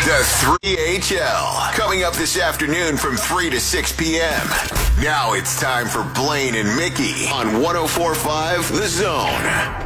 The 3HL, coming up this afternoon from 3 to 6 p.m. Now it's time for Blaine and Mickey on 104.5 The Zone.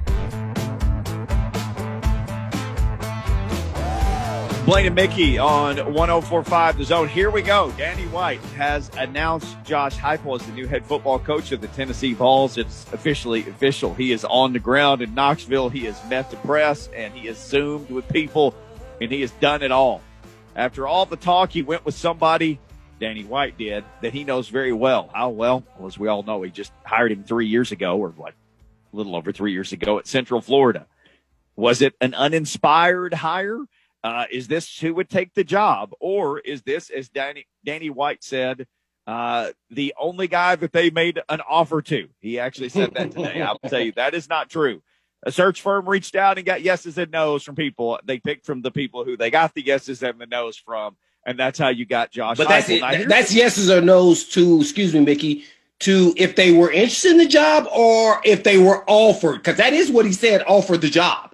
Blaine and Mickey on 104.5 The Zone. Here we go. Danny White has announced Josh Heupel as the new head football coach of the Tennessee Vols. It's officially official. He is on the ground in Knoxville. He has met the press, and he has Zoomed with people, and he has done it all. After all the talk, he went with somebody, Danny White did, that he knows very well. How well? Well, as we all know, he just hired him 3 years ago, or like a little over 3 years ago at Central Florida. Was it an uninspired hire? Is this who would take the job? Or is this, as Danny White said, the only guy that they made an offer to? He actually said that today. I'll tell you, that is not true. A search firm reached out and got yeses and nos from people. They picked from the people who they got the yeses and the nos from, and that's how you got Josh But Heupel. that's yeses or nos to, excuse me, Mickey, to if they were interested in the job or if they were offered, because that is what he said, offered the job.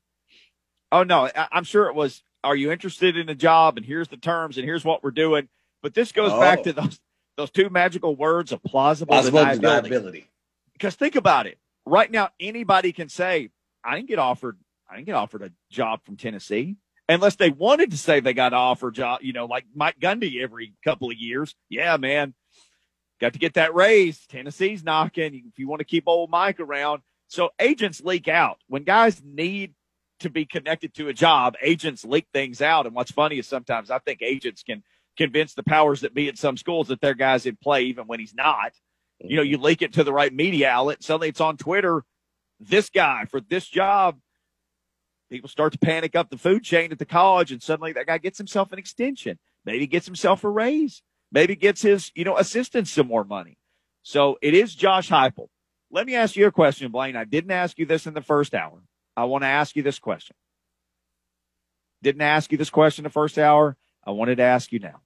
Oh, no, I'm sure it was, are you interested in the job? And here's the terms, and here's what we're doing. But this goes back to those two magical words of plausible deniability. Because think about it. Right now, anybody can say, I didn't get offered a job from Tennessee. Unless they wanted to say they got offered a job, like Mike Gundy every couple of years. Yeah, man, got to get that raise. Tennessee's knocking if you want to keep old Mike around. So agents leak out. When guys need to be connected to a job, agents leak things out. And what's funny is sometimes I think agents can convince the powers that be at some schools that their guy's in play even when he's not. You leak it to the right media outlet. Suddenly it's on Twitter. This guy for this job. People start to panic up the food chain at the college, and suddenly that guy gets himself an extension. Maybe gets himself a raise. Maybe gets his, assistants some more money. So it is Josh Heupel. Let me ask you a question, Blaine. I didn't ask you this in the first hour. I want to ask you this question. Didn't ask you this question the first hour. I wanted to ask you now.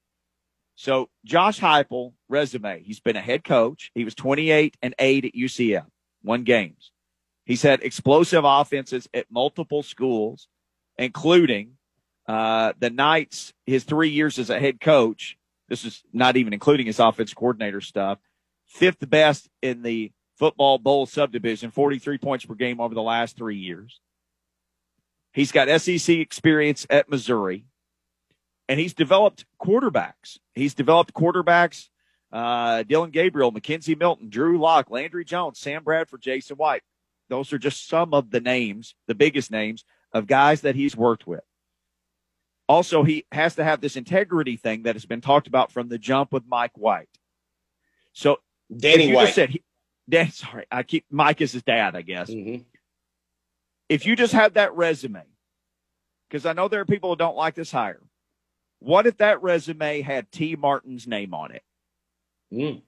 So Josh Heupel, resume. He's been a head coach. He was 28-8 at UCF, won games. He's had explosive offenses at multiple schools, including the Knights, his 3 years as a head coach. This is not even including his offense coordinator stuff. Fifth best in the Football Bowl subdivision, 43 points per game over the last 3 years. He's got SEC experience at Missouri, and he's developed quarterbacks. Dylan Gabriel, Mackenzie Milton, Drew Lock, Landry Jones, Sam Bradford, Jason White. Those are just some of the names, the biggest names of guys that he's worked with. Also, he has to have this integrity thing that has been talked about from the jump with Mike White. So Danny White said Mike is his dad, I guess. Mm-hmm. If you just had that resume, because I know there are people who don't like this hire. What if that resume had T. Martin's name on it? Mm.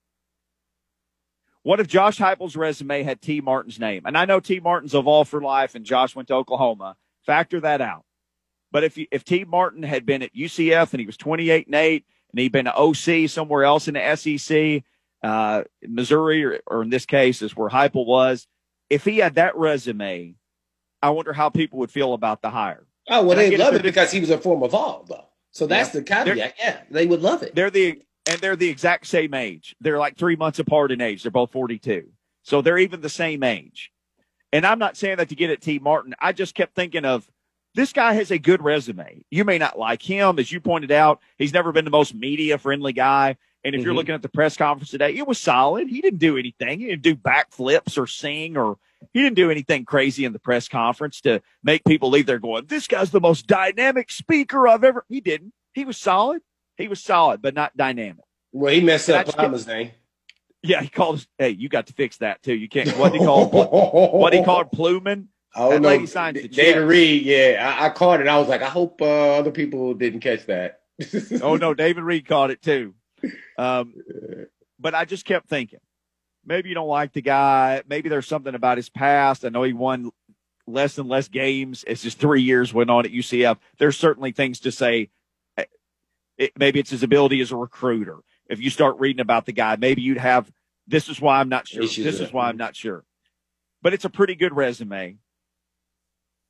What if Josh Heupel's resume had T. Martin's name? And I know T. Martin's of All for Life and Josh went to Oklahoma. Factor that out. But if T. Martin had been at UCF and he was 28-8 and he'd been an OC somewhere else in the SEC, Missouri, or in this case is where Heupel was. If he had that resume, I wonder how people would feel about the hire. Oh, well, they'd love it because he was a former Vol, though. So that's the caveat. They would love it. They're the exact same age. They're like 3 months apart in age. They're both 42. So they're even the same age. And I'm not saying that to get at T. Martin. I just kept thinking of, this guy has a good resume. You may not like him. As you pointed out, he's never been the most media-friendly guy. And if you're looking at the press conference today, it was solid. He didn't do anything. He didn't do backflips or sing, or he didn't do anything crazy in the press conference to make people leave there going, this guy's the most dynamic speaker I've ever. He didn't. He was solid. But not dynamic. Well, he messed up Palmer's name. Yeah, he called. Hey, you got to fix that too. You can't. What he called Pluman. Oh, that no, lady signed the David check. Reed. Yeah, I caught it. I was like, I hope other people didn't catch that. Oh no, David Reed caught it too. But I just kept thinking, maybe you don't like the guy. Maybe there's something about his past. I know he won less and less games as his 3 years went on at UCF. There's certainly things to say. Maybe it's his ability as a recruiter. If you start reading about the guy, maybe you'd have, this is why I'm not sure. This is why I'm not sure. But it's a pretty good resume.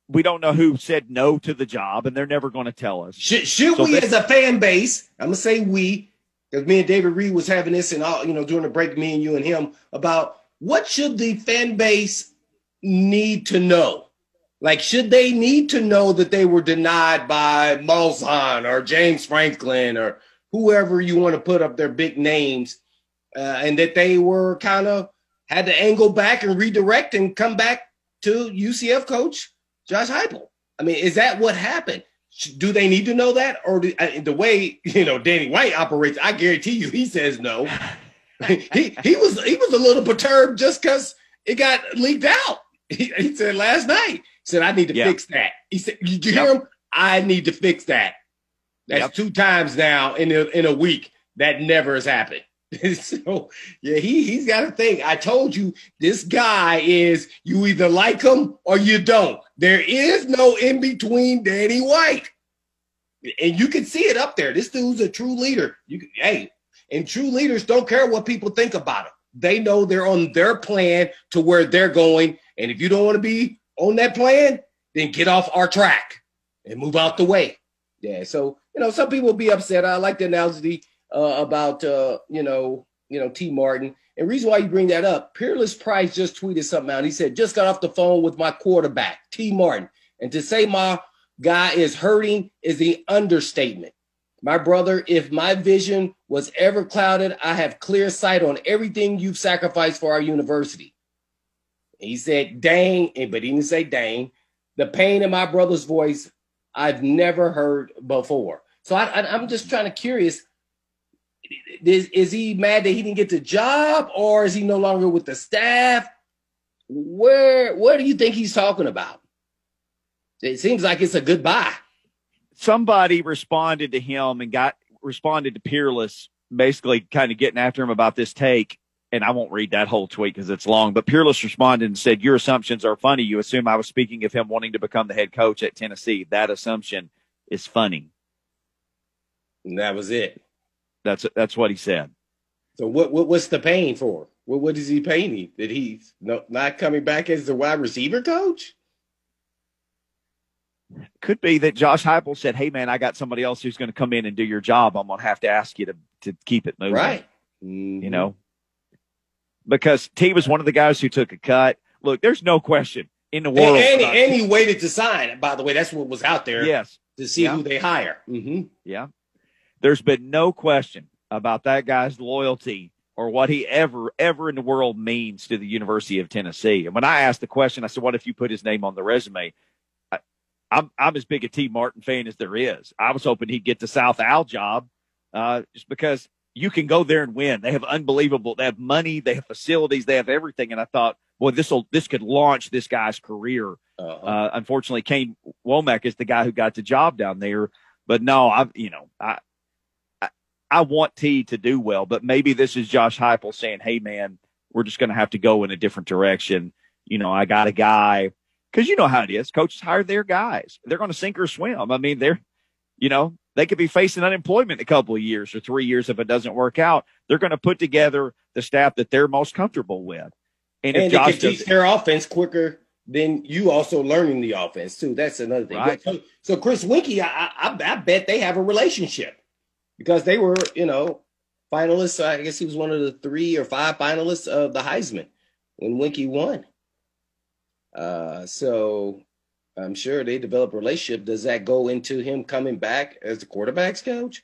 we don't know who said no to the job, and they're never going to tell us. Should we, as a fan base, I'm gonna say we, because me and David Reed was having this, and all, during the break, me and you and him, about what should the fan base need to know? Like, should they need to know that they were denied by Malzahn or James Franklin or whoever you want to put up their big names, and that they were kind of had to angle back and redirect and come back to UCF coach Josh Heupel? I mean, is that what happened? Do they need to know that? Or the way, Danny White operates, I guarantee you he says no. he was a little perturbed just because it got leaked out. He said last night, he said, I need to fix that. He said, did you hear him? I need to fix that. That's 2 times now in a week. That never has happened. So, yeah, he's got a thing. I told you, this guy is, you either like him or you don't. There is no in between Danny White. And you can see it up there. This dude's a true leader. And true leaders don't care what people think about them. They know they're on their plan to where they're going. And if you don't want to be on that plan, then get off our track and move out the way. Yeah, so, some people will be upset. I like the analogy about, T. Martin. And the reason why you bring that up, Peerless Price just tweeted something out. He said, just got off the phone with my quarterback, T. Martin. And to say my guy is hurting is the understatement. My brother, if my vision was ever clouded, I have clear sight on everything you've sacrificed for our university. And he said, dang, but he didn't say dang. The pain in my brother's voice, I've never heard before. So I'm just trying to curious, is he mad that he didn't get the job, or is he no longer with the staff? Where do you think he's talking about? It seems like it's a goodbye. Somebody responded to him and responded to Peerless, basically kind of getting after him about this take. And I won't read that whole tweet because it's long, but Peerless responded and said, your assumptions are funny. You assume I was speaking of him wanting to become the head coach at Tennessee. That assumption is funny. And that was it. That's what he said. So what's the pain for? What is he paying? That he's not coming back as the wide receiver coach? Could be that Josh Heupel said, hey, man, I got somebody else who's going to come in and do your job. I'm going to have to ask you to keep it moving. Right. Mm-hmm. Because T was one of the guys who took a cut. Look, there's no question in the world. And he waited to sign. By the way, that's what was out there. Yes. To see who they hire. Mm-hmm. Yeah. There's been no question about that guy's loyalty or what he ever in the world means to the University of Tennessee. And when I asked the question, I said, what if you put his name on the resume? I'm as big a T. Martin fan as there is. I was hoping he'd get the South Al job just because you can go there and win. They have they have money, they have facilities, they have everything. And I thought, boy, this could launch this guy's career. Uh-huh. Unfortunately, Kane Womack is the guy who got the job down there. But no, I want T to do well, but maybe this is Josh Heupel saying, hey, man, we're just going to have to go in a different direction. I got a guy, because you know how it is. Coaches hire their guys. They're going to sink or swim. I mean, they could be facing unemployment in a couple of years or 3 years if it doesn't work out. They're going to put together the staff that they're most comfortable with. And if Josh they can teach their offense quicker than you also learning the offense, too. That's another thing. Right. So Chris Weinke, I bet they have a relationship. Because they were, finalists. I guess he was one of the 3 or 5 finalists of the Heisman when Weinke won. So I'm sure they developed a relationship. Does that go into him coming back as the quarterback's coach?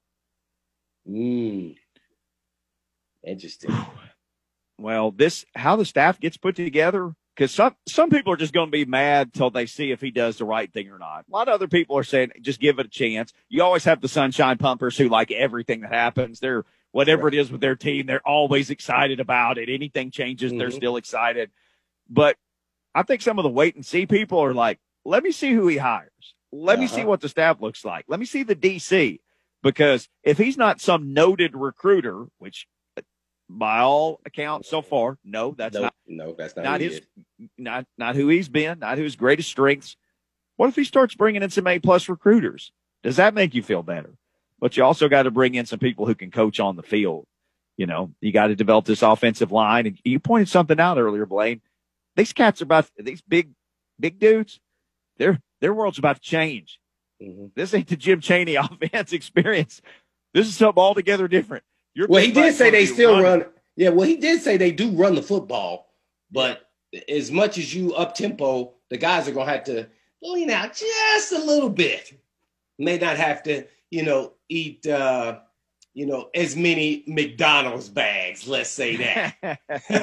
Interesting. Well, how the staff gets put together, because some people are just going to be mad till they see if he does the right thing or not. A lot of other people are saying, just give it a chance. You always have the sunshine pumpers who like everything that happens. They're whatever it is with their team, they're always excited about it. Anything changes, they're still excited. But I think some of the wait and see people are like, let me see who he hires. Let me see what the staff looks like. Let me see the DC. Because if he's not some noted recruiter, which by all accounts so far, that's not who he's been, not his greatest strengths. What if he starts bringing in some A+ recruiters? Does that make you feel better? But you also got to bring in some people who can coach on the field. You got to develop this offensive line. And you pointed something out earlier, Blaine. These cats are about these big dudes. their world's about to change. Mm-hmm. This ain't the Jim Chaney offense experience. This is something altogether different. Well, he did say they still run. Yeah, well, he did say they do run the football, but as much as you up tempo, the guys are gonna have to lean out just a little bit. May not have to, eat, as many McDonald's bags. Let's say that.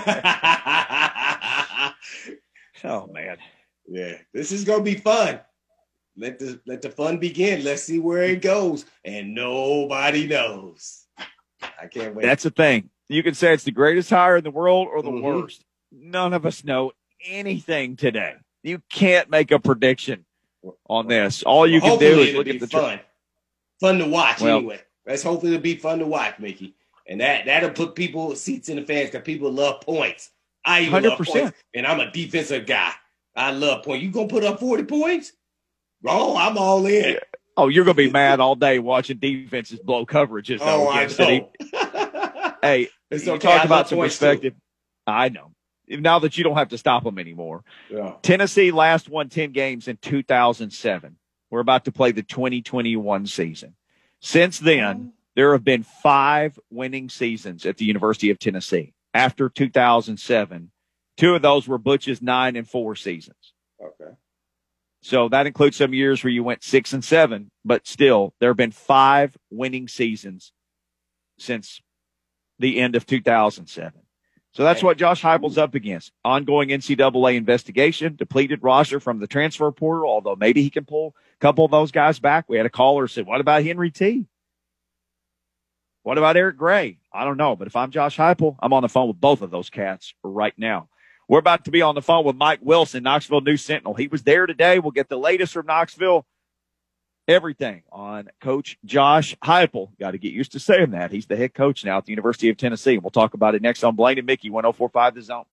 Oh man, yeah, this is gonna be fun. Let the fun begin. Let's see where it goes, and nobody knows. I can't wait. That's the thing. You can say it's the greatest hire in the world or the worst. None of us know anything today. You can't make a prediction on this. All you can do is look at the fun to watch anyway. Let's hopefully it'll be fun to watch, Mickey. And that'll put seats in the fans because people love points. I even 100%. Love points, and I'm a defensive guy. I love points. You gonna put up 40 points? Oh, I'm all in. Yeah. Oh, you're gonna be mad all day watching defenses blow coverages. I know. Hey, it's okay. Talk about some perspective. Too. I know. Now that you don't have to stop them anymore. Yeah. Tennessee last won 10 games in 2007. We're about to play the 2021 season. Since then, there have been 5 winning seasons at the University of Tennessee. After 2007, 2 of those were Butch's 9-4 seasons. Okay. So that includes some years where you went 6-7, but still, there have been 5 winning seasons since the end of 2007. So that's what Josh Heupel's up against. Ongoing NCAA investigation, depleted roster from the transfer portal, although maybe he can pull a couple of those guys back. We had a caller who said, what about Henry T? What about Eric Gray? I don't know, but if I'm Josh Heupel, I'm on the phone with both of those cats right now. We're about to be on the phone with Mike Wilson, Knoxville News Sentinel. He was there today. We'll get the latest from Knoxville. Everything on Coach Josh Heupel. Got to get used to saying that. He's the head coach now at the University of Tennessee. We'll talk about it next on Blaine and Mickey, 104.5 The Zone.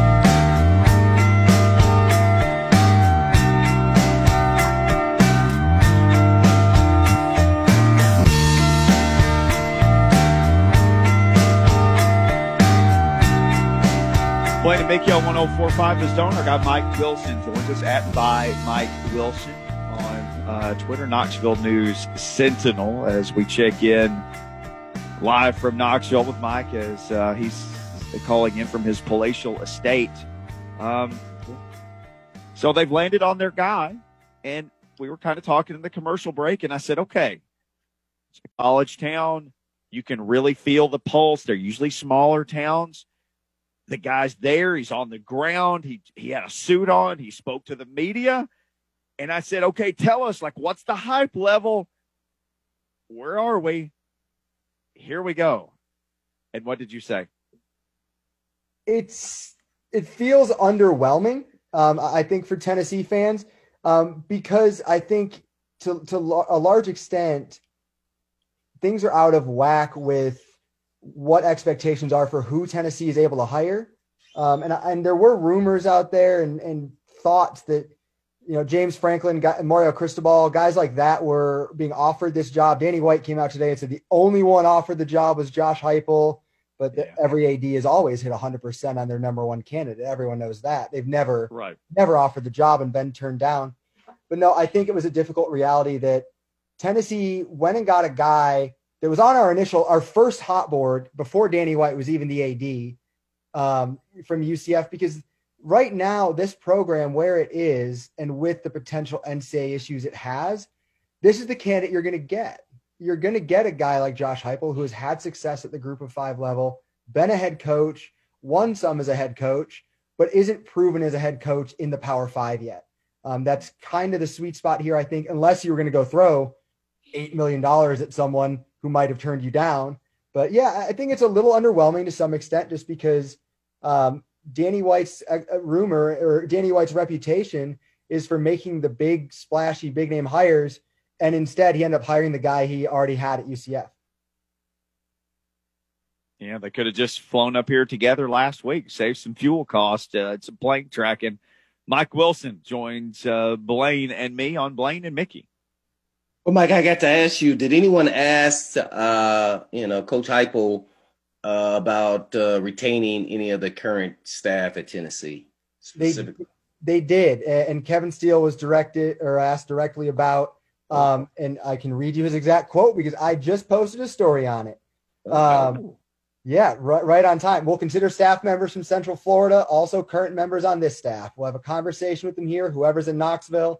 Blaine and Mickey on 104.5 The Zone. Our guy Mike Wilson joins us at by Mike Wilson on Twitter, Knoxville News Sentinel, as we check in live from Knoxville with Mike as he's calling in from his palatial estate. So they've landed on their guy, and we were kind of talking in the commercial break, and I said, okay, it's a college town. You can really feel the pulse. They're usually smaller towns. The guy's there. He's on the ground. He had a suit on. He spoke to the media. And I said, okay, tell us, what's the hype level? Where are we? Here we go. And what did you say? It feels underwhelming, I think, for Tennessee fans, because I think to a large extent, things are out of whack with what expectations are for who Tennessee is able to hire. And there were rumors out there and thoughts that, James Franklin, Mario Cristobal, guys like that were being offered this job. Danny White came out today and said the only one offered the job was Josh Heupel, but every AD has always hit 100% on their number one candidate. Everyone knows that. They've never offered the job and been turned down. But no, I think it was a difficult reality that Tennessee went and got a guy that was on our first hot board before Danny White was even the AD from UCF, because right now, this program, where it is, and with the potential NCAA issues it has, this is the candidate you're going to get. You're going to get a guy like Josh Heupel, who has had success at the Group of 5 level, been a head coach, won some as a head coach, but isn't proven as a head coach in the Power 5 yet. That's kind of the sweet spot here, I think, unless you were going to go throw $8 million at someone who might have turned you down. But yeah, I think it's a little underwhelming to some extent, just because Danny White's rumor, or Danny White's reputation, is for making the big, splashy, big name hires, and instead he ended up hiring the guy he already had at UCF. Yeah, they could have just flown up here together last week, saved some fuel cost, some plane tracking. Mike Wilson joins Blaine and me on Blaine and Mickey. Well, Mike, I got to ask you, did anyone ask, Coach Heupel about retaining any of the current staff at Tennessee specifically? They did, and Kevin Steele was asked directly about, and I can read you his exact quote because I just posted a story on it. Yeah, right on time. We'll consider staff members from Central Florida, also current members on this staff. We'll have a conversation with them here, whoever's in Knoxville.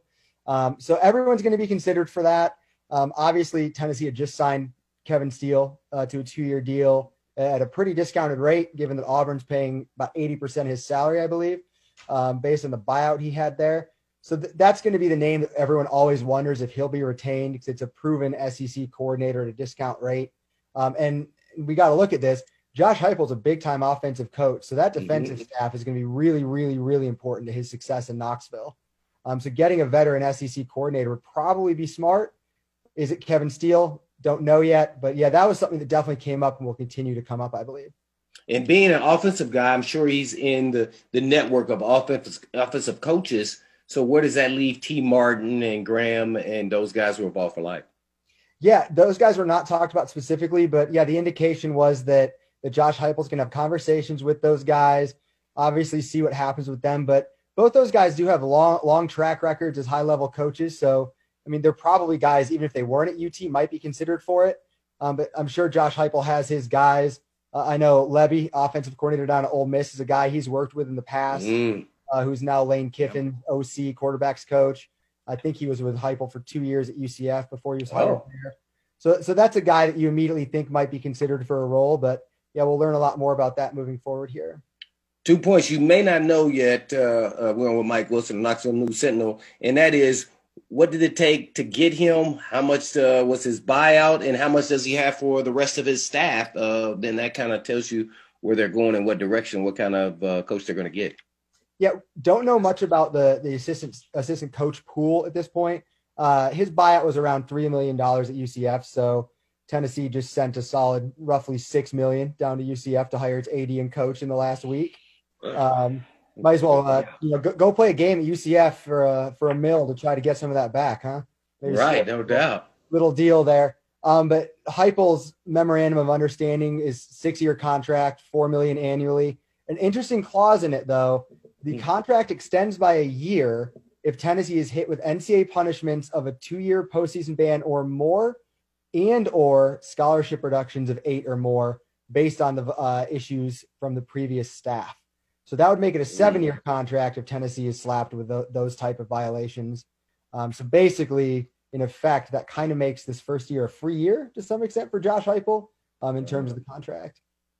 So everyone's going to be considered for that. Obviously, Tennessee had just signed Kevin Steele to a 2-year deal at a pretty discounted rate, given that Auburn's paying about 80% of his salary, I believe, based on the buyout he had there. So that's going to be the name that everyone always wonders if he'll be retained because it's a proven SEC coordinator at a discount rate. And we got to look at this. Josh Heupel's a big-time offensive coach, so that defensive staff is going to be really, really, really important to his success in Knoxville. So getting a veteran SEC coordinator would probably be smart. Is it Kevin Steele? Don't know yet. But, yeah, that was something that definitely came up and will continue to come up, I believe. And being an offensive guy, I'm sure he's in the network of offensive coaches. So where does that leave T. Martin and Graham and those guys who are involved for life? Yeah, those guys were not talked about specifically. But, yeah, the indication was that Josh Heupel's going to have conversations with those guys, obviously see what happens with them. But both those guys do have long track records as high-level coaches. So, I mean, they're probably guys, even if they weren't at UT, might be considered for it. But I'm sure Josh Heupel has his guys. I know Levy, offensive coordinator down at Ole Miss, is a guy he's worked with in the past, who's now Lane Kiffin, OC, quarterbacks coach. I think he was with Heupel for 2 years at UCF before he was hired there. So that's a guy that you immediately think might be considered for a role. But, yeah, we'll learn a lot more about that moving forward here. 2 points you may not know yet. We're with Mike Wilson, Knoxville News Sentinel, and that is, what did it take to get him? How much was his buyout, and how much does he have for the rest of his staff? Then that kind of tells you where they're going and what direction, what kind of coach they're going to get. Yeah, don't know much about the assistant coach pool at this point. His buyout was around $3 million at UCF, so Tennessee just sent a solid roughly $6 million down to UCF to hire its AD and coach in the last week. Might as well, go play a game at UCF for a mill to try to get some of that back, huh? Maybe right, no doubt. Little deal there. But Heupel's memorandum of understanding is 6-year contract, $4 million annually. An interesting clause in it, though. The contract extends by a year if Tennessee is hit with NCAA punishments of a 2-year postseason ban or more, and or scholarship reductions of 8 or more based on the issues from the previous staff. So that would make it a 7-year contract if Tennessee is slapped with those type of violations. So basically, in effect, that kind of makes this first year a free year to some extent for Josh Heupel in terms of the contract.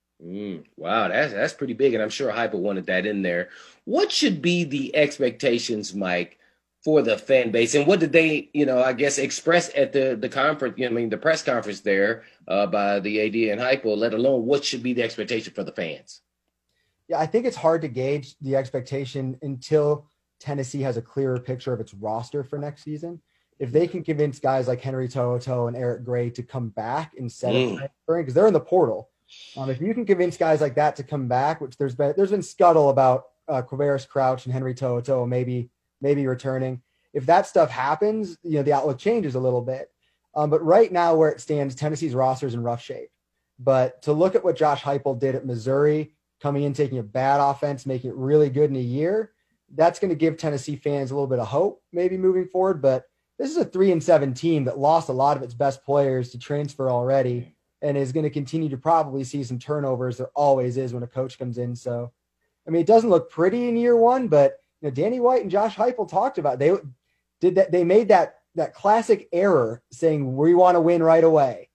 Wow, that's pretty big, and I'm sure Heupel wanted that in there. What should be the expectations, Mike, for the fan base, and what did they, I guess, express at the conference? The press conference there by the AD and Heupel. Let alone what should be the expectation for the fans. Yeah, I think it's hard to gauge the expectation until Tennessee has a clearer picture of its roster for next season. If they can convince guys like Henry To'oTo'o and Eric Gray to come back instead of transferring, because they're in the portal. If you can convince guys like that to come back, which there's been scuttle about Quavaris Crouch and Henry To'oTo'o maybe returning. If that stuff happens, the outlook changes a little bit. But right now where it stands, Tennessee's roster is in rough shape. But to look at what Josh Heupel did at Missouri, coming in, taking a bad offense, making it really good in a year, that's going to give Tennessee fans a little bit of hope maybe moving forward. But this is a 3-7 team that lost a lot of its best players to transfer already and is going to continue to probably see some turnovers. There always is when a coach comes in. So, it doesn't look pretty in year one, but Danny White and Josh Heupel talked about they made that classic error saying we want to win right away.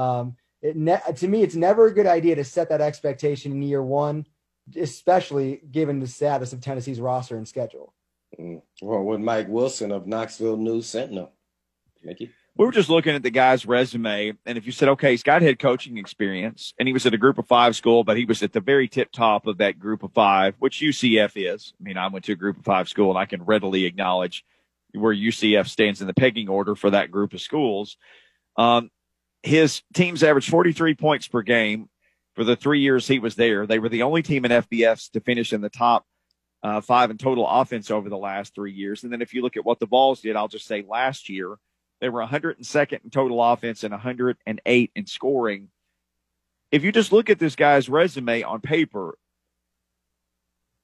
To me, it's never a good idea to set that expectation in year one, especially given the status of Tennessee's roster and schedule. Well, with Mike Wilson of Knoxville News Sentinel. Mickey? We were just looking at the guy's resume, and if you said, okay, he's got head coaching experience, and he was at a group of 5 school, but he was at the very tip top of that group of 5, which UCF is. I went to a group of 5 school, and I can readily acknowledge where UCF stands in the pegging order for that group of schools. His teams averaged 43 points per game for the 3 years he was there. They were the only team in FBS to finish in the top 5 in total offense over the last 3 years. And then if you look at what the Vols did, I'll just say last year, they were 102nd in total offense and 108 in scoring. If you just look at this guy's resume on paper,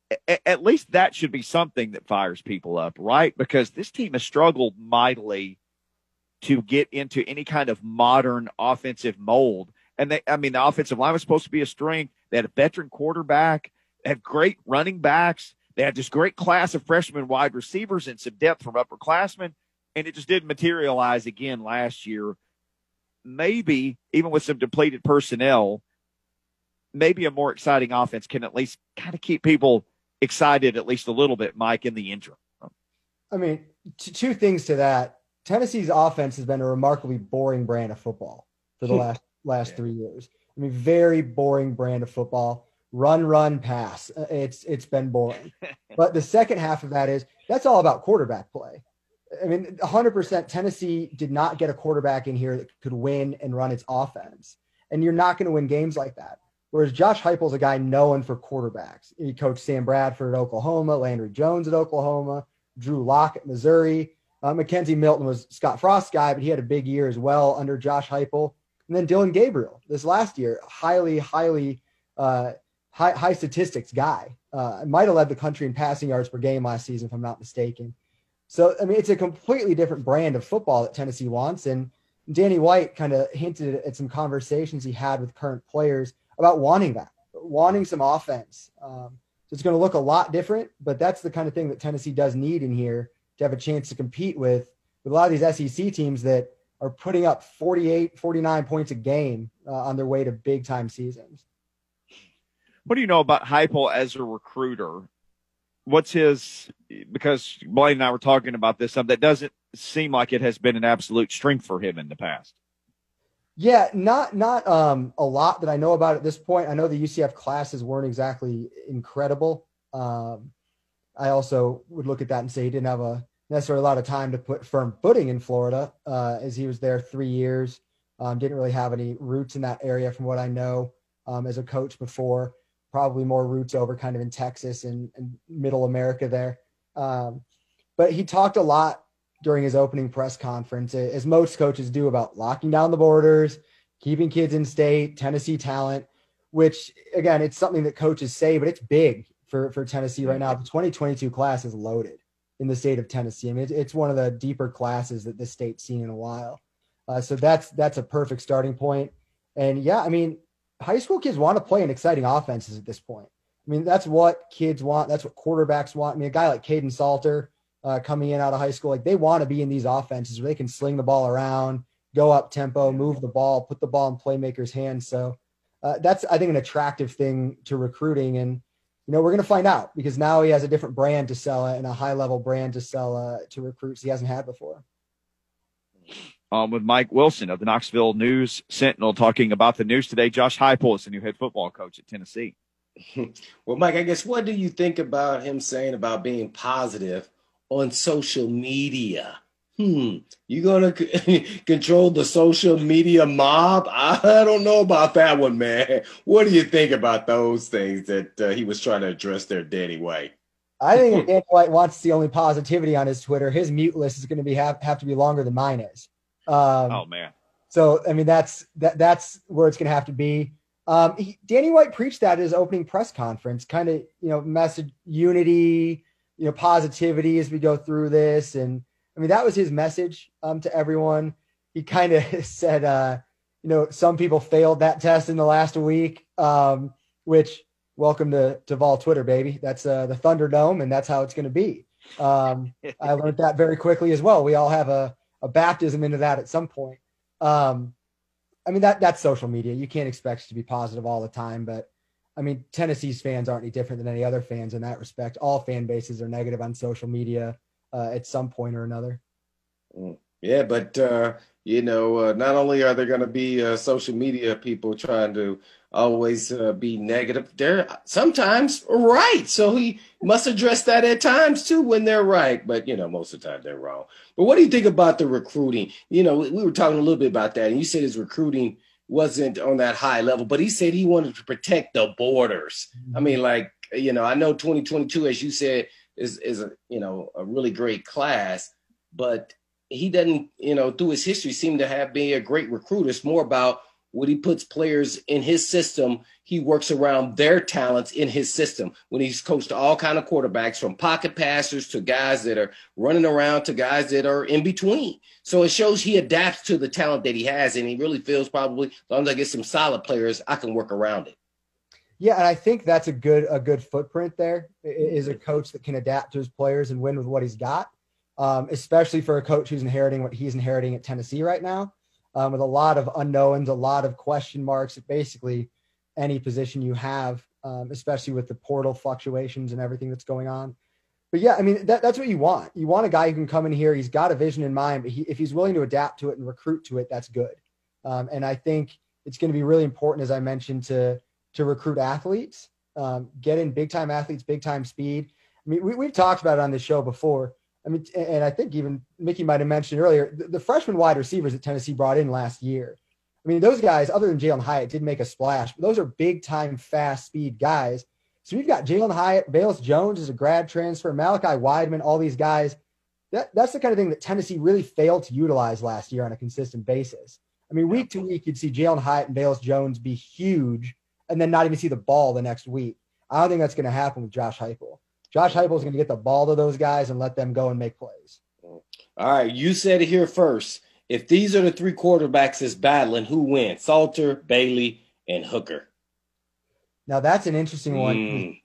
at least that should be something that fires people up, right? Because this team has struggled mightily to get into any kind of modern offensive mold. And the offensive line was supposed to be a strength. They had a veteran quarterback. They had great running backs. They had this great class of freshman wide receivers and some depth from upperclassmen. And it just didn't materialize again last year. Maybe, even with some depleted personnel, maybe a more exciting offense can at least kind of keep people excited at least a little bit, Mike, in the interim. I mean, two things to that. Tennessee's offense has been a remarkably boring brand of football for the last 3 years. I mean, very boring brand of football. Run, pass. It's been boring. But the second half of that is that's all about quarterback play. I mean, 100% Tennessee did not get a quarterback in here that could win and run its offense. And you're not going to win games like that. Whereas Josh Heupel's a guy known for quarterbacks. He coached Sam Bradford at Oklahoma, Landry Jones at Oklahoma, Drew Lock at Missouri. Mackenzie Milton was Scott Frost's guy, but he had a big year as well under Josh Heupel. And then Dylan Gabriel this last year, high statistics guy. Might have led the country in passing yards per game last season, if I'm not mistaken. So, I mean, it's a completely different brand of football that Tennessee wants. And Danny White kind of hinted at some conversations he had with current players about wanting some offense. So it's going to look a lot different, but that's the kind of thing that Tennessee does need in here to have a chance to compete with a lot of these SEC teams that are putting up 48, 49 points a game on their way to big-time seasons. What do you know about Heupel as a recruiter? Because Blaine and I were talking about this, that doesn't seem like it has been an absolute strength for him in the past. Yeah, not a lot that I know about at this point. I know the UCF classes weren't exactly incredible. I also would look at that and say he didn't have necessarily a lot of time to put firm footing in Florida as he was there 3 years. Didn't really have any roots in that area from what I know as a coach before. Probably more roots over kind of in Texas and middle America there. But he talked a lot during his opening press conference, as most coaches do, about locking down the borders, keeping kids in state, Tennessee talent, which, again, it's something that coaches say, but it's big for Tennessee right now. The 2022 class is loaded in the state of Tennessee. I mean, it's one of the deeper classes that this state's seen in a while. So that's a perfect starting point. And, yeah, I mean, high school kids want to play in exciting offenses at this point. I mean, that's what kids want. That's what quarterbacks want. I mean, a guy like Caden Salter coming in out of high school, like they want to be in these offenses where they can sling the ball around, go up tempo, move the ball, put the ball in playmakers' hands. So that's, I think, an attractive thing to recruiting. And, you know, we're going to find out because now he has a different brand to sell and a high-level brand to sell to recruits he hasn't had before. With Mike Wilson of the Knoxville News Sentinel talking about the news today. Josh Heupel is the new head football coach at Tennessee. Well, Mike, I guess what do you think about him saying about being positive on social media? You going to control the social media mob? I don't know about that one, man. What do you think about those things that he was trying to address there, Danny White? I think if Danny White wants the only positivity on his Twitter, his mute list is going to be have to be longer than mine is. Oh man! So I mean that's where it's going to have to be. Danny White preached that at his opening press conference, kind of message unity, positivity as we go through this, and I mean that was his message to everyone. He kind of said, some people failed that test in the last week, which welcome to Vol Twitter, baby. That's the Thunderdome, and that's how it's going to be. I learned that very quickly as well. We all have a baptism into that at some point. I mean, that's social media. You can't expect it to be positive all the time, but I mean, Tennessee's fans aren't any different than any other fans in that respect. All fan bases are negative on social media at some point or another. Yeah, but, not only are there going to be social media people trying to always be negative, they're sometimes right. So he must address that at times, too, when they're right. But, most of the time they're wrong. But what do you think about the recruiting? We were talking a little bit about that, and you said his recruiting wasn't on that high level, but he said he wanted to protect the borders. I mean, I know 2022, as you said, is a really great class, but he doesn't, through his history, seem to have been a great recruiter. It's more about when he puts players in his system, he works around their talents in his system. When he's coached all kind of quarterbacks, from pocket passers to guys that are running around to guys that are in between. So it shows he adapts to the talent that he has, and he really feels probably, as long as I get some solid players, I can work around it. Yeah, and I think that's a good footprint there, is a coach that can adapt to his players and win with what he's got, especially for a coach who's inheriting what he's inheriting at Tennessee right now, with a lot of unknowns, a lot of question marks at basically any position you have, especially with the portal fluctuations and everything that's going on. But yeah, I mean, that's what you want. You want a guy who can come in here. He's got a vision in mind, but if he's willing to adapt to it and recruit to it, that's good. And I think it's going to be really important, as I mentioned, to recruit athletes, get in big time athletes, big time speed. I mean, we've talked about it on this show before. I mean, and I think even Mickey might have mentioned earlier, the freshman wide receivers that Tennessee brought in last year. I mean, those guys, other than Jalen Hyatt, didn't make a splash, but those are big time, fast speed guys. So we've got Jalen Hyatt, Bayless Jones is a grad transfer, Malachi Wideman, all these guys. That's the kind of thing that Tennessee really failed to utilize last year on a consistent basis. I mean, week to week, you'd see Jalen Hyatt and Bayless Jones be huge and then not even see the ball the next week. I don't think that's going to happen with Josh Heupel. Josh Heupel is going to get the ball to those guys and let them go and make plays. All right, you said it here first. If these are the three quarterbacks that's battling, who wins? Salter, Bailey, and Hooker. Now, that's an interesting one.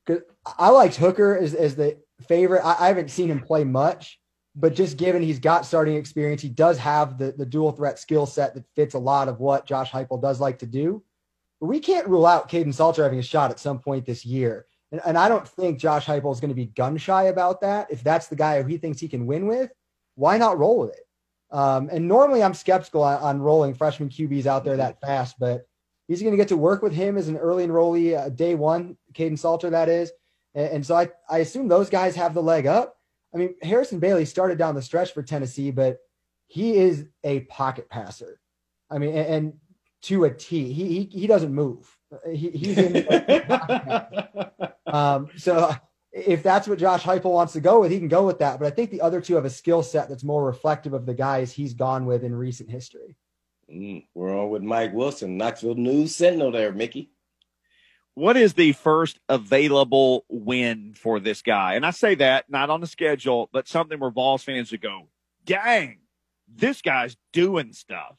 I liked Hooker as the favorite. I haven't seen him play much, but just given he's got starting experience, he does have the dual threat skill set that fits a lot of what Josh Heupel does like to do. But we can't rule out Caden Salter having a shot at some point this year. And I don't think Josh Heupel is going to be gun shy about that. If that's the guy who he thinks he can win with, why not roll with it? And normally I'm skeptical on rolling freshman QBs out there that fast, but he's going to get to work with him as an early enrollee day one, Caden Salter, that is. And so I assume those guys have the leg up. I mean, Harrison Bailey started down the stretch for Tennessee, but he is a pocket passer. I mean, and to a T, he doesn't move. He's in. So if that's what Josh Heupel wants to go with, he can go with that. But I think the other two have a skill set that's more reflective of the guys he's gone with in recent history. We're on with Mike Wilson, Knoxville News Sentinel there, Mickey. What is the first available win for this guy? And I say that not on the schedule, but something where Vols fans would go, dang, this guy's doing stuff.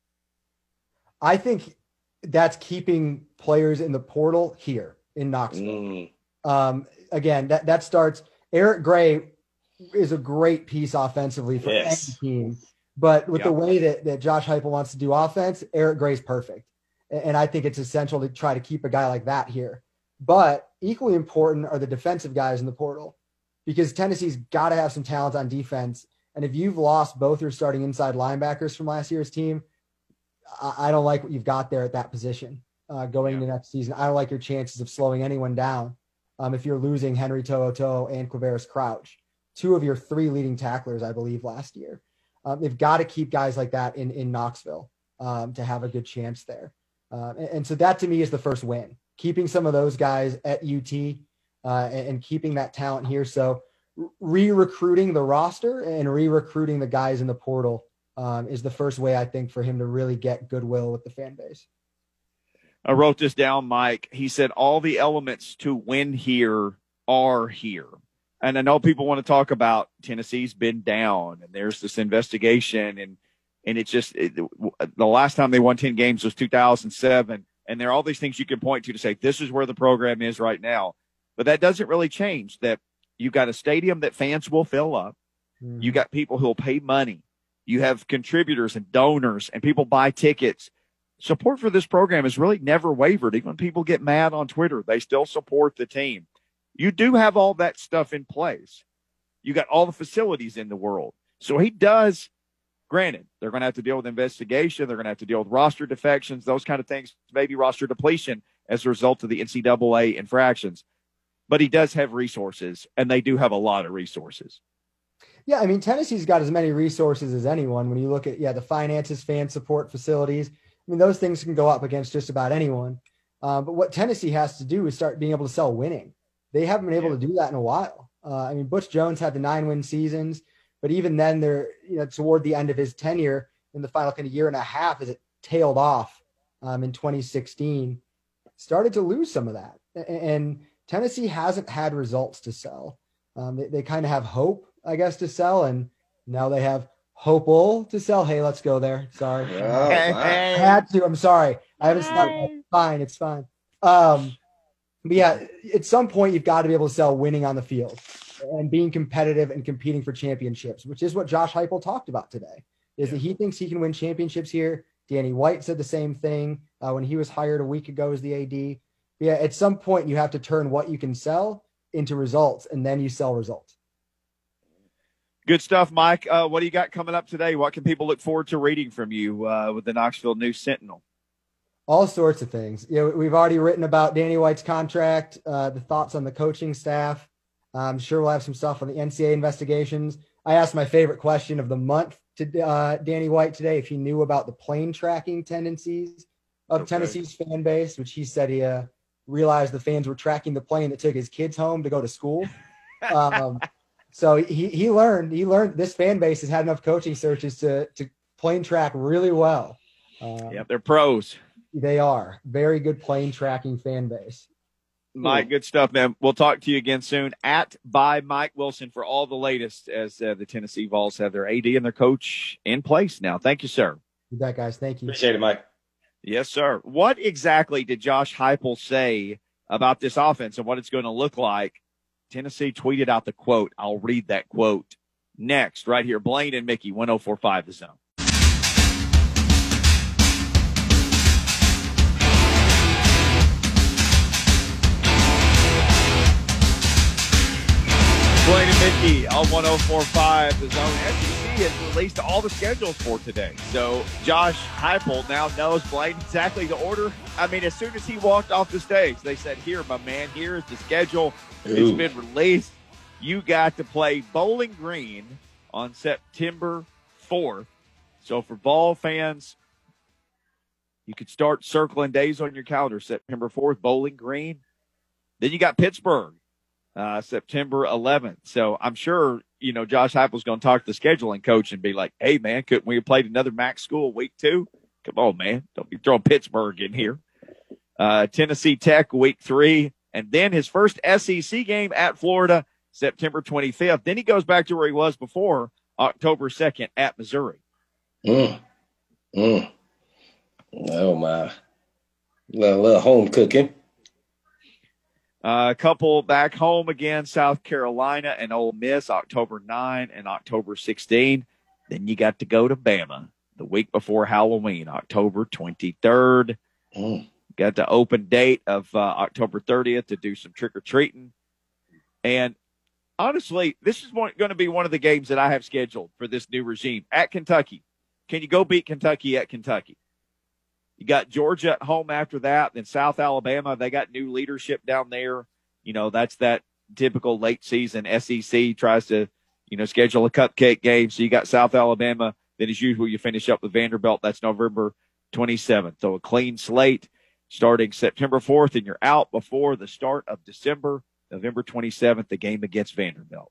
I think that's keeping players in the portal here in Knoxville. Again, that starts. Eric Gray is a great piece offensively for any team, but with the way that Josh Heupel wants to do offense, Eric Gray's perfect. And I think it's essential to try to keep a guy like that here. But equally important are the defensive guys in the portal, because Tennessee's got to have some talent on defense. And if you've lost both your starting inside linebackers from last year's team, I don't like what you've got there at that position going into next season. I don't like your chances of slowing anyone down if you're losing Henry To'oTo'o and Quavaris Crouch, two of your three leading tacklers, I believe, last year. They've got to keep guys like that in Knoxville to have a good chance there. And so that, to me, is the first win, keeping some of those guys at UT and keeping that talent here. So re-recruiting the roster and re-recruiting the guys in the portal is the first way, I think, for him to really get goodwill with the fan base. I wrote this down, Mike. He said all the elements to win here are here. And I know people want to talk about Tennessee's been down and there's this investigation and it's just the last time they won 10 games was 2007. And there are all these things you can point to say this is where the program is right now. But that doesn't really change that you've got a stadium that fans will fill up. Mm-hmm. You got people who will pay money. You have contributors and donors and people buy tickets. Support for this program has really never wavered. Even when people get mad on Twitter, they still support the team. You do have all that stuff in place. You got all the facilities in the world. So he does, granted, they're going to have to deal with investigation. They're going to have to deal with roster defections, those kind of things, maybe roster depletion as a result of the NCAA infractions. But he does have resources, and they do have a lot of resources. Yeah, I mean, Tennessee's got as many resources as anyone. When you look at, the finances, fan support, facilities, I mean, those things can go up against just about anyone. But what Tennessee has to do is start being able to sell winning. They haven't been able to do that in a while. I mean, Butch Jones had the 9-win seasons, but even then they're, toward the end of his tenure in the final kind of year and a half as it tailed off in 2016, started to lose some of that. And Tennessee hasn't had results to sell. They kind of have hope, I guess, to sell, and now they have hopeful to sell. Hey, let's go there. Sorry. I had to. I'm sorry. I haven't stopped. It's fine. But yeah, at some point, you've got to be able to sell winning on the field and being competitive and competing for championships, which is what Josh Heupel talked about today, is that he thinks he can win championships here. Danny White said the same thing when he was hired a week ago as the AD. Yeah, at some point, you have to turn what you can sell into results, and then you sell results. Good stuff, Mike. What do you got coming up today? What can people look forward to reading from you with the Knoxville News Sentinel? All sorts of things. We've already written about Danny White's contract, the thoughts on the coaching staff. I'm sure we'll have some stuff on the NCAA investigations. I asked my favorite question of the month to Danny White today, if he knew about the plane tracking tendencies of Tennessee's fan base, which he said he realized the fans were tracking the plane that took his kids home to go to school. So he learned this fan base has had enough coaching searches to plane track really well. They're pros. They are very good plane tracking fan base. Mike, good stuff, man. We'll talk to you again soon. By Mike Wilson for all the latest as the Tennessee Vols have their AD and their coach in place now. Thank you, sir. You bet, guys. Thank you. Appreciate it, Mike. Yes, sir. What exactly did Josh Heupel say about this offense and what it's going to look like? Tennessee tweeted out the quote. I'll read that quote next, right here. Blaine and Mickey, 104.5 The Zone. Blaine and Mickey on 104.5 The Zone. SEC has released all the schedules for today. So Josh Heupel now knows, Blaine, exactly the order. I mean, as soon as he walked off the stage, they said, here, my man, here is the schedule. It's been released. You got to play Bowling Green on September 4th. So for Vol fans, you could start circling days on your calendar. September 4th, Bowling Green. Then you got Pittsburgh. September 11th. So I'm sure, Josh Heupel's going to talk to the scheduling coach and be like, hey, man, couldn't we have played another MAC school week 2? Come on, man. Don't be throwing Pittsburgh in here. Tennessee Tech week 3. And then his first SEC game at Florida, September 25th. Then he goes back to where he was before, October 2nd at Missouri. Oh, my. A little home cooking. A couple back home again, South Carolina and Ole Miss, October 9 and October 16. Then you got to go to Bama the week before Halloween, October 23rd. Got the open date of October 30th to do some trick-or-treating. And honestly, this is going to be one of the games that I have scheduled for this new regime at Kentucky. Can you go beat Kentucky at Kentucky? You got Georgia at home after that, then South Alabama. They got new leadership down there. That's that typical late season SEC tries to, schedule a cupcake game. So you got South Alabama. Then as usual, you finish up with Vanderbilt. That's November 27th. So a clean slate starting September 4th, and you're out before the start of December, November 27th, the game against Vanderbilt.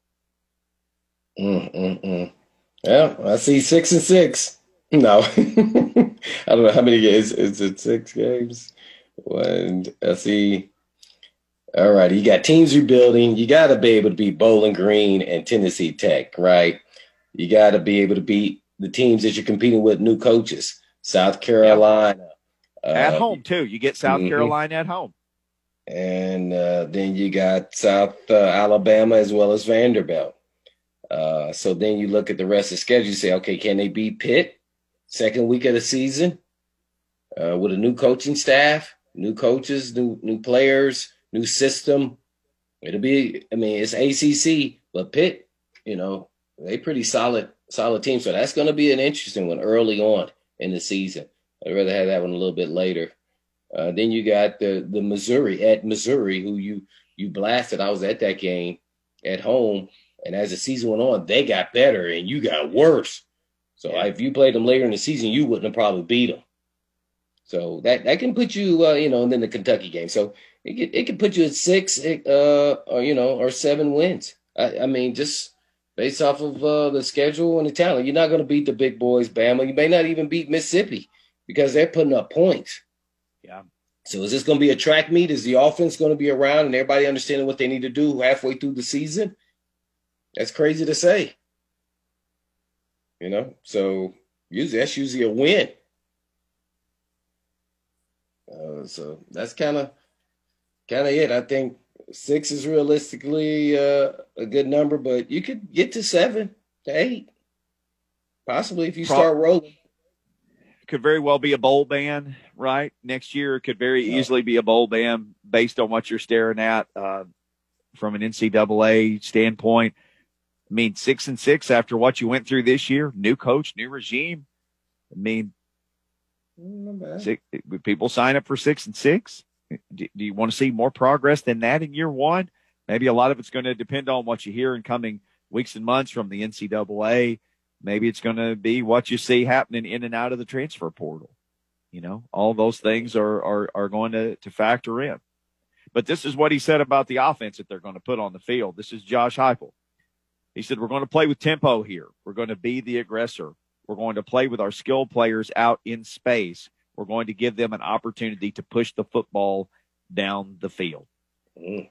Yeah, I see 6-6. No, I don't know how many games. Is it 6 games? And I see. All right, you got teams rebuilding. You got to be able to beat Bowling Green and Tennessee Tech, right? You got to be able to beat the teams that you're competing with, new coaches. South Carolina. At home, too. You get South Carolina at home. And then you got South Alabama as well as Vanderbilt. So then you look at the rest of the schedule. You say, okay, can they beat Pitt? Second week of the season with a new coaching staff, new coaches, new players, new system. It'll be, it's ACC, but Pitt, they pretty solid team. So that's going to be an interesting one early on in the season. I'd rather have that one a little bit later. Then you got the Missouri, who you blasted. I was at that game at home, and as the season went on, they got better and you got worse. So if you played them later in the season, you wouldn't have probably beat them. So that can put you, and then the Kentucky game. So it can put you at 6, or 7 wins. I mean, just based off of the schedule and the talent, you're not going to beat the big boys, Bama. You may not even beat Mississippi because they're putting up points. Yeah. So is this going to be a track meet? Is the offense going to be around and everybody understanding what they need to do halfway through the season? That's crazy to say. So that's usually a win. So that's kind of it. I think 6 is realistically a good number, but you could get to 7 to 8, possibly if you start rolling. Could very well be a bowl ban, right? Next year could very easily be a bowl ban based on what you're staring at from an NCAA standpoint. I mean, 6-6 after what you went through this year, new coach, new regime. I mean, people sign up for 6-6. Do you want to see more progress than that in year one? Maybe a lot of it's going to depend on what you hear in coming weeks and months from the NCAA. Maybe it's going to be what you see happening in and out of the transfer portal. All those things are going to factor in. But this is what he said about the offense that they're going to put on the field. This is Josh Heupel. He said, we're going to play with tempo here. We're going to be the aggressor. We're going to play with our skilled players out in space. We're going to give them an opportunity to push the football down the field. Mm.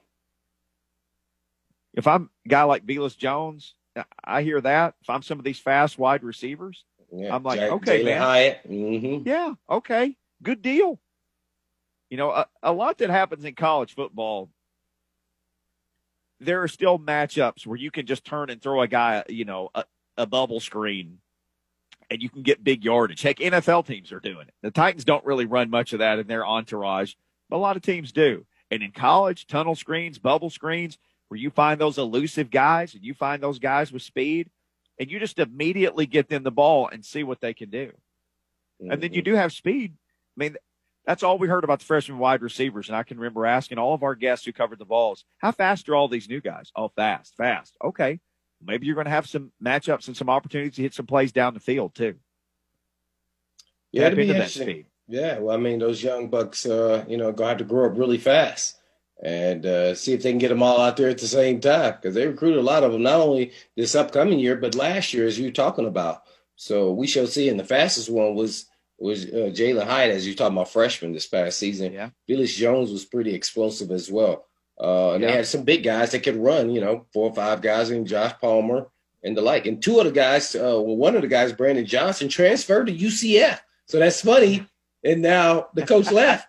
If I'm a guy like Velus Jones, I hear that. If I'm some of these fast wide receivers, I'm like, okay, Jalen man. Hyatt. Mm-hmm. Yeah, okay. Good deal. A lot that happens in college football, there are still matchups where you can just turn and throw a guy, a bubble screen, and you can get big yardage. Heck, NFL teams are doing it. The Titans don't really run much of that in their entourage, but a lot of teams do. And in college, tunnel screens, bubble screens, where you find those elusive guys and you find those guys with speed, and you just immediately get them the ball and see what they can do. Mm-hmm. And then you do have speed. I mean, that's all we heard about the freshman wide receivers. And I can remember asking all of our guests who covered the balls, how fast are all these new guys? Oh, fast. Okay. Maybe you're going to have some matchups and some opportunities to hit some plays down the field too. Yeah, it'll be interesting. Yeah, well, I mean, those young bucks, going to have to grow up really fast and see if they can get them all out there at the same time, because they recruited a lot of them, not only this upcoming year, but last year, as you're talking about. So we shall see. And the fastest one was Jalen Hyatt, as you're talking about, freshman this past season. Yeah. Velus Jones was pretty explosive as well. And they had some big guys that could run, 4 or 5 guys, and Josh Palmer and the like. And 2 of the guys, one of the guys, Brandon Johnson, transferred to UCF. So that's funny. And now the coach left.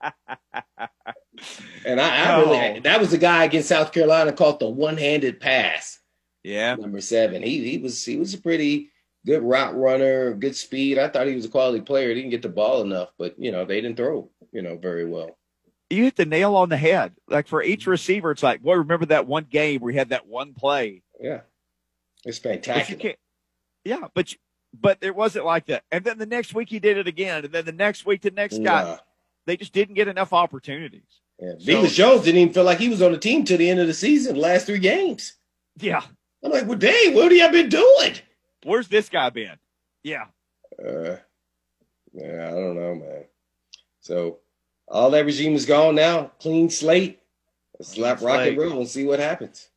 And I really, that was the guy against South Carolina called the one-handed pass. Yeah. Number 7. He was a pretty good route runner, good speed. I thought he was a quality player. He didn't get the ball enough, but, they didn't throw, very well. You hit the nail on the head. Like for each receiver, it's like, boy, remember that one game where he had that one play. Yeah. It's spectacular. But it wasn't like that. And then the next week he did it again. And then the next week, the next guy. They just didn't get enough opportunities. Yeah. Velus Jones didn't even feel like he was on the team till the end of the season, the last 3 games. Yeah. I'm like, well, dang, what have you been doing? Where's this guy been? Yeah. I don't know, man. So all that regime is gone now. Clean slate. Let's rock and roll and see what happens.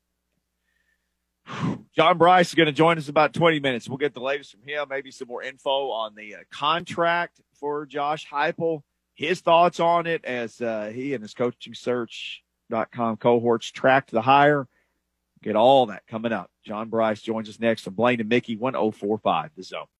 John Bryce is going to join us about 20 minutes. We'll get the latest from him, maybe some more info on the contract for Josh Heupel, his thoughts on it as he and his coachingsearch.com cohorts tracked the hire. Get all that coming up. John Bryce joins us next on Blaine and Mickey 104.5 The Zone.